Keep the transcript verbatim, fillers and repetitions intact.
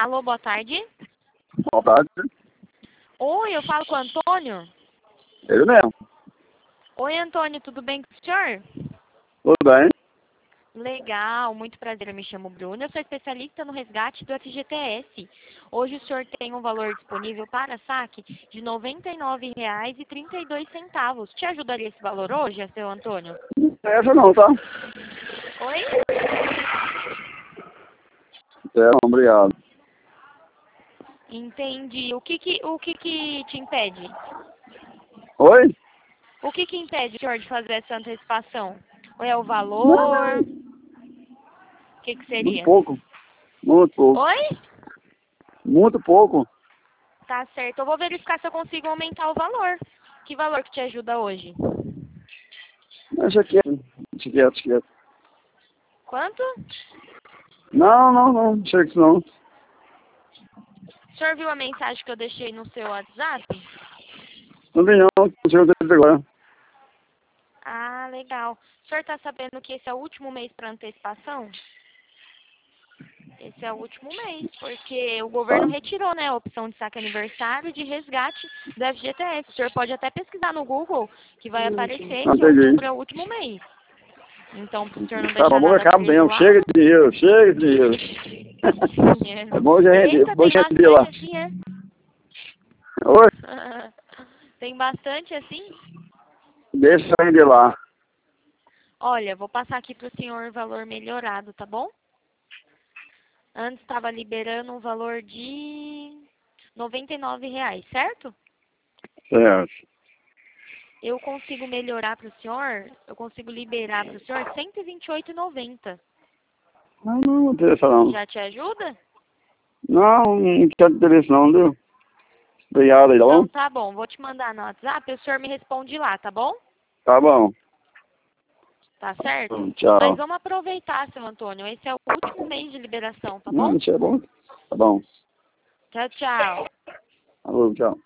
Alô, boa tarde. Boa tarde. Oi, eu falo com o Antônio. Ele mesmo. Oi, Antônio, tudo bem com o senhor? Tudo bem? Legal, muito prazer, eu me chamo Bruna, eu sou especialista no resgate do F G T S. Hoje o senhor tem um valor disponível para saque de noventa e nove reais e trinta e dois centavos. Te ajudaria esse valor hoje, seu Antônio? Não essa não, tá? Oi? É, obrigado. Entendi. O que que, o que que te impede? Oi? O que que impede o senhor de fazer essa antecipação? Ou é o Não, valor? O que que muito seria? pouco. Muito pouco. Oi? Muito pouco. Tá certo. Eu vou verificar se eu consigo aumentar o valor. Que valor que te ajuda hoje? Deixa quieto. Deixa quieto, deixa quieto. Quanto? Não, não, não. Deixa isso não. O senhor viu a mensagem que eu deixei no seu WhatsApp? Não vi não. Não sei o que dizer agora. Ah, legal. O senhor tá sabendo que esse é o último mês para antecipação? Esse é o último mês, porque o governo Tá? retirou, né, a opção de saque aniversário e de resgate do F G T S. O senhor pode até pesquisar no Google, que vai aparecer Não que entendi. outubro é o último mês. Então, para o senhor não Tá bom, deixar vamos nada acabar preso mesmo. lá, Chega de dinheiro, chega de dinheiro. É bom já render, eita, bom tem já render lá. bastante assim, é? Oi? Tem bastante assim? Deixa eu render lá. Olha, vou passar aqui para o senhor o valor melhorado, tá bom? Antes estava liberando um valor de noventa e nove reais, certo? Certo. Eu consigo melhorar para o senhor, eu consigo liberar para o senhor cento e vinte e oito reais e noventa centavos. Não, não, não interessa não. Já te ajuda? Não, não quero interesse não, viu? Obrigado aí, tá bom? Então tá bom, vou te mandar no WhatsApp e o senhor me responde lá, tá bom? Tá bom. Tá certo? Mas Tchau. vamos aproveitar, seu Antônio. Esse é o último mês de liberação, tá bom? Não, isso é bom. Tá bom. Tchau, tchau. Alô, tchau.